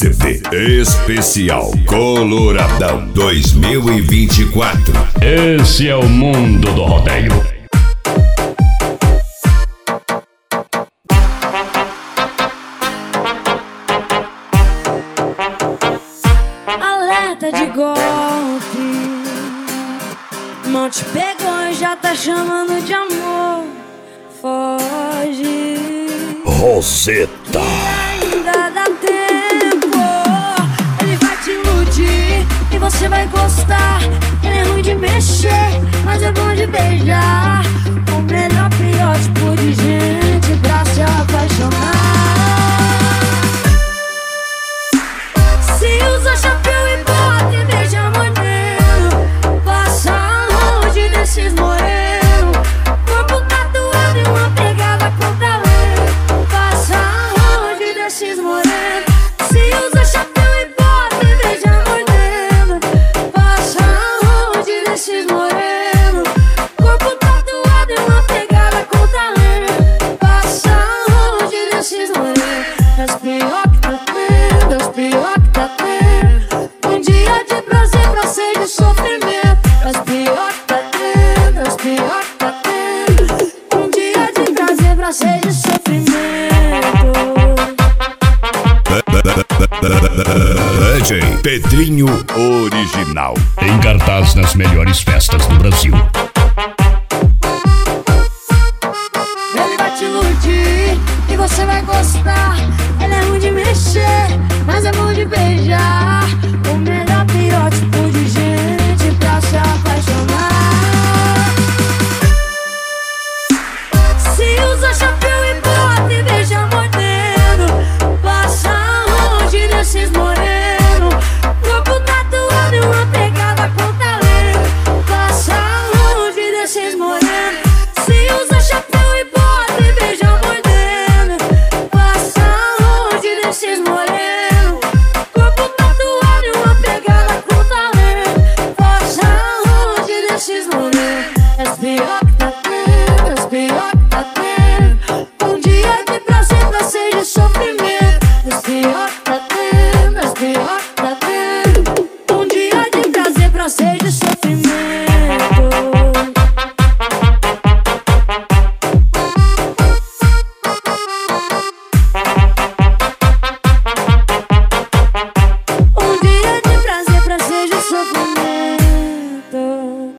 CD especial Coloradão 2024. Esse é o mundo do rodeio. Alerta de golpe, mal te pegou e já tá chamando de amor. Foge, Roseta. ainda dá tempo. Ele vai te iludir e você vai gostar. Ele é ruim de mexer, mas é bom de beijar. O melhor tipo de gente pra se apaixonar. Se usa chapéu e bota e beija modelo, passa longe desses morenos. Corpo tatuado e uma pegada com talento, passa longe desses morenos. Se usa chapéu e bota e beija modelo, passa longe desses morenos. Corpo tatuado e uma pegada com talento, passa longe desses morenos. Das pior que tá tendo, das pior que tá tendo. Um dia de prazer pra ser de sofrimento. Das pior que tá tendo, das pior que tá tendo. Um dia de prazer pra ser de sofrimento. DJ Pedrinho Original. Em cartaz nas melhores festas do Brasil. Ele vai te iludir e você vai gostar. Ele é ruim de mexer, mas é bom de beijar. O melhor tipo